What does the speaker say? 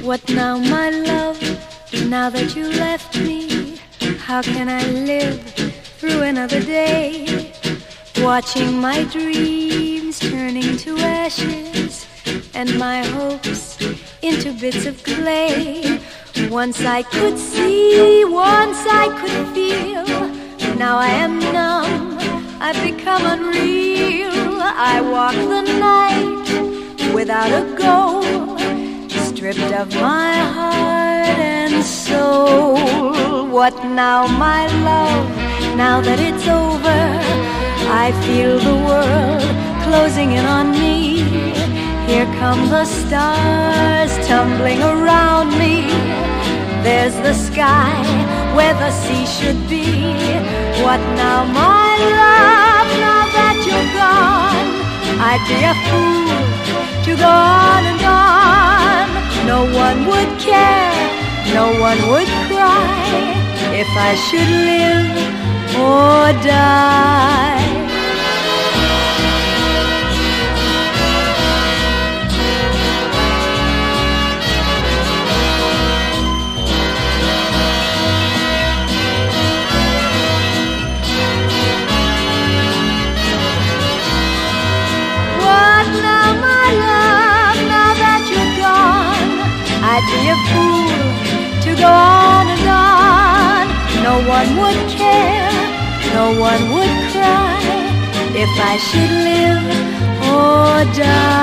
What now, my love, now that you left me? How can I live through another day? Watching my dreams turning to ashes and my hopes into bits of clay. Once I could see, once I could feel. Now I am numb, I've become unreal. I walk the night without a goal, stripped of my heart and soul. What now, my love, now that it's over? I feel the world closing in on me. Here come the stars tumbling around me. There's the sky where the sea should be. What now, my love, now that you're gone? I'd be a fool to go on and on. No one would care, no one would cry if I should live or die. I'd be a fool to go on and on. No one would care, no one would cry if I should live or die.